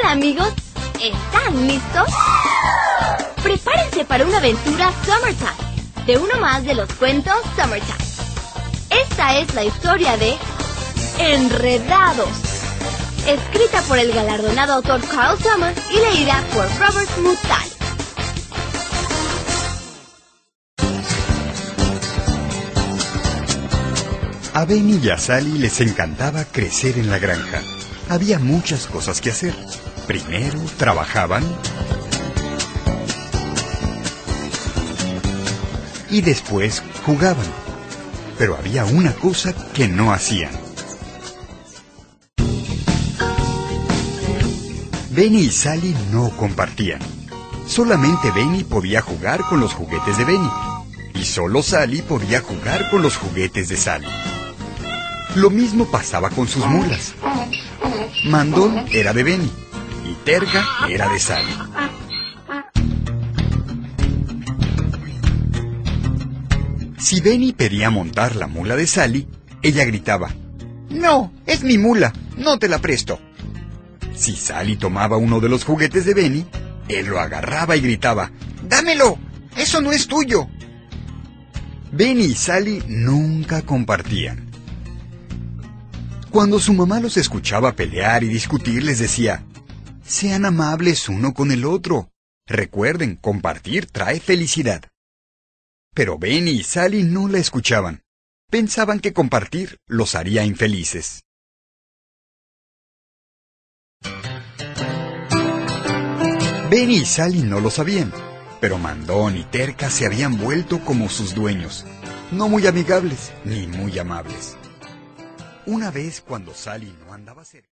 Hola amigos, ¿están listos? Prepárense para una aventura Summertime, de uno más de los cuentos Summertime. Esta es la historia de Enredados, escrita por el galardonado autor Carl Thomas y leída por Robert Mutal. A Benny y a Sally les encantaba crecer en la granja. Había muchas cosas que hacer. Primero trabajaban y después jugaban. Pero había una cosa que no hacían. Benny y Sally no compartían. Solamente Benny podía jugar con los juguetes de Benny. Y solo Sally podía jugar con los juguetes de Sally. Lo mismo pasaba con sus mulas. Mandón era de Benny y Terga era de Sally. Si Benny pedía montar la mula de Sally, ella gritaba: «No, es mi mula, no te la presto». Si Sally tomaba uno de los juguetes de Benny, él lo agarraba y gritaba: «¡Dámelo! ¡Eso no es tuyo!». Benny y Sally nunca compartían. Cuando su mamá los escuchaba pelear y discutir, les decía: «Sean amables uno con el otro. Recuerden, compartir trae felicidad». Pero Benny y Sally no la escuchaban. Pensaban que compartir los haría infelices. Benny y Sally no lo sabían, pero Mandón y Terca se habían vuelto como sus dueños, no muy amigables ni muy amables. Una vez, cuando Sally no andaba cerca,